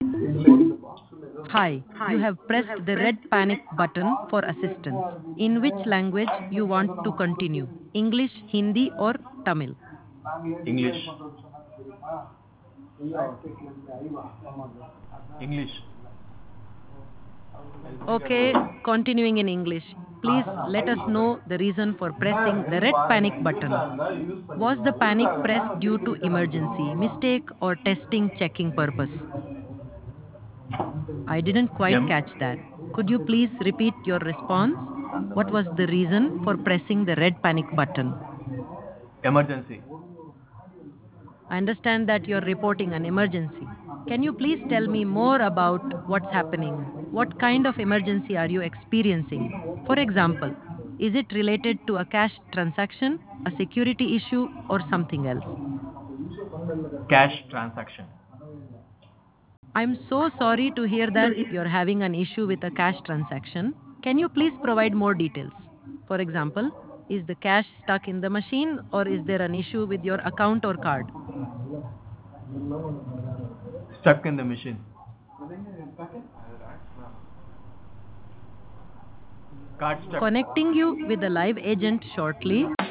Hi, you have pressed the red panic button for assistance. In which language you want to continue? English, Hindi or Tamil? English. English. Okay, continuing in English. Please let us know the reason for pressing the red panic button. Was the panic pressed due to emergency, mistake or testing checking purpose? I didn't quite Em- catch that. Could you please repeat your response? What was the reason for pressing the red panic button? Emergency. I understand that you're reporting an emergency. Can you please tell me more about what's happening? What kind of emergency are you experiencing? For example, is it related to a cash transaction, a security issue, or something else? Cash transaction. I'm so sorry to hear that you're having an issue with a cash transaction. Can you please provide more details? For example, is the cash stuck in the machine or is there an issue with your account or card? Stuck in the machine. Card stuck. Connecting you with a live agent shortly.